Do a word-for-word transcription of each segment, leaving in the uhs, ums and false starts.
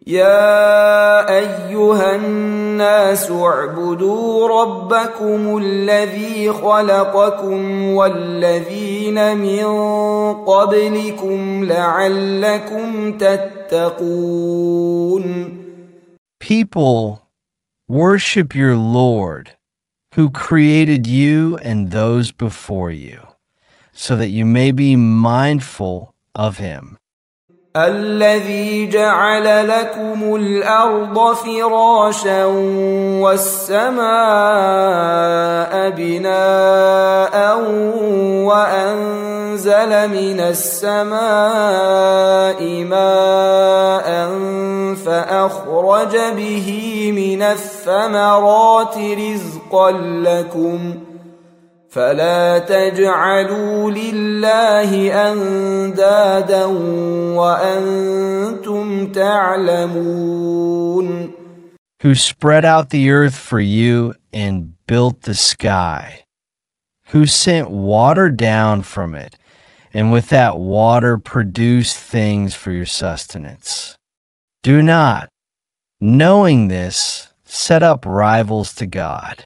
يا أيها الناس اعبدوا ربكم الذي خلقكم والذين من قبلكم لعلكم تتقون. People, worship your Lord, who created you and those before you, so that you may be mindful of him. الذي جعل لكم الأرض فراشا والسماء بناء وأنزل من السماء ماء فأخرج به من الثمرات رزقا لكم فلا تجعلوا لله أندادا وأنتم تعلمون. Who spread out the earth for you and built the sky, who sent water down from it, and with that water produced things for your sustenance. Do not, knowing this, set up rivals to God.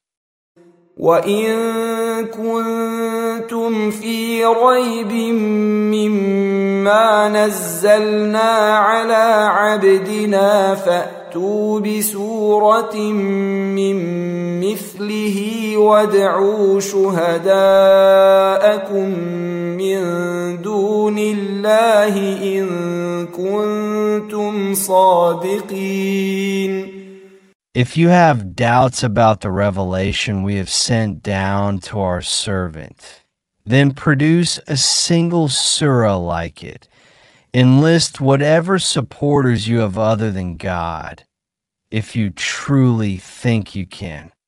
وَإِن كُنتُمْ فِي رَيْبٍ مِّمَّا نَزَّلْنَا عَلَىٰ عَبْدِنَا فَأْتُوا بِسُورَةٍ مِّن مِّثْلِهِ وَادْعُوا شُهَدَاءَكُم مِّن دُونِ اللَّهِ إِن كُنتُمْ صَادِقِينَ. If you have doubts about the revelation we have sent down to our servant, then produce a single surah like it. Enlist whatever supporters you have other than God, if you truly think you can.